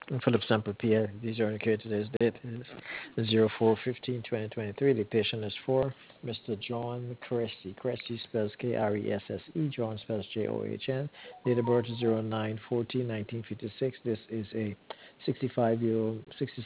And Philip Sample Pierre, these are indicated today's date is 04/15/2023. The patient is for Mr. John Cressy. Cressy spells Kresse. John spells John. Date of birth is 09/14/1956. This is a 65-year-old,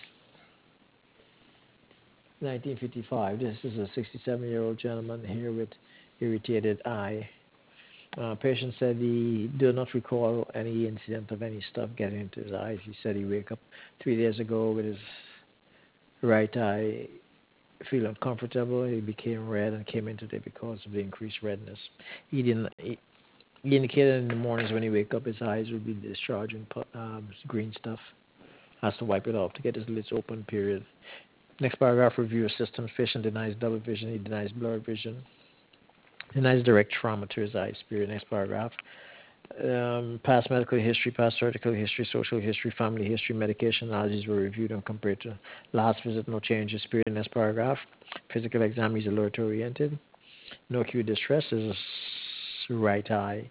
1955. This is a 67-year-old gentleman here with irritated eye. Patient said he did not recall any incident of any stuff getting into his eyes. He said he wake up 3 days ago with his right eye feeling uncomfortable. He became red and came in today because of the increased redness. He didn't. He indicated in the mornings when he wake up, his eyes would be discharging green stuff. Has to wipe it off to get his lids open. Period. Next paragraph: review of systems. Patient denies double vision. He denies blurred vision. Denies direct trauma to his eyes. Period. Next paragraph: past medical history, past surgical history, social history, family history, medication allergies were reviewed and compared to last visit. No changes. Period. Next paragraph: physical exam is alert oriented. No acute distress. Is right eye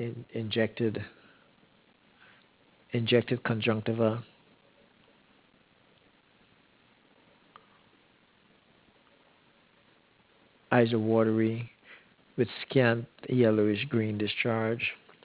injected conjunctiva. Eyes are watery with scant yellowish green discharge.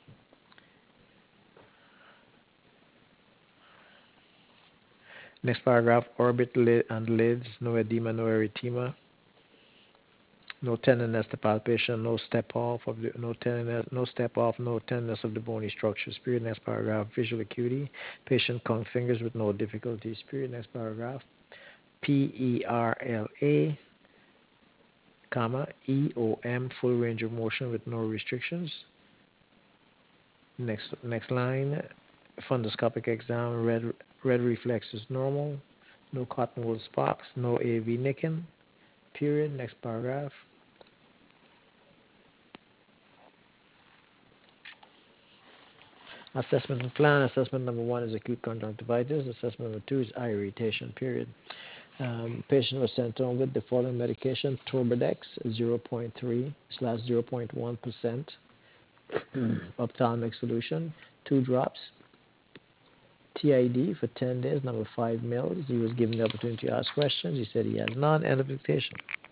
Next paragraph: orbit lid and lids. No edema, no erythema. No tenderness to palpation, no step off of the no tenderness, no step off, no tenderness of the bony structures. Period. Next paragraph. Visual acuity. Patient count fingers with no difficulties. Period. Next paragraph. PERLA, comma EOM. Full range of motion with no restrictions. Next line. Fundoscopic exam. Red reflex is normal. No cottonwool sparks. No AV nicking. Period. Next paragraph. Assessment and plan. Assessment number one is acute conjunctivitis. Assessment number two is eye irritation, period. Patient was sent on with the following medication: Torbadex 0.3 slash 0.1% ophthalmic solution, 2 drops, TID for 10 days, number 5 mils. He was given the opportunity to ask questions. He said he had none. End of dictation.